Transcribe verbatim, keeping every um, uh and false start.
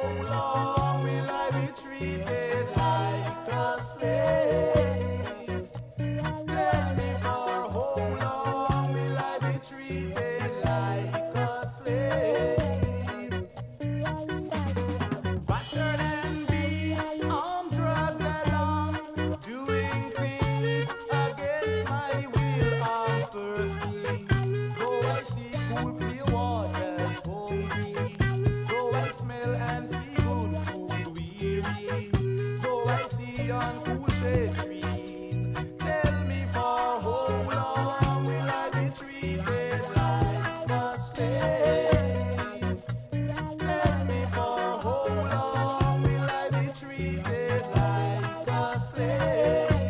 long will I be treated like a slave? Tell me for how long will I be treated like a slave? Battered and beat, I'm dragged along, doing things against my will. I'm thirsty, though I see cool clear waters, hungry, though I smell and see good food, weary, though I see uncool shade trees. Tell me for how long will I be treated like a slave? Tell me for how long will I be treated like a slave?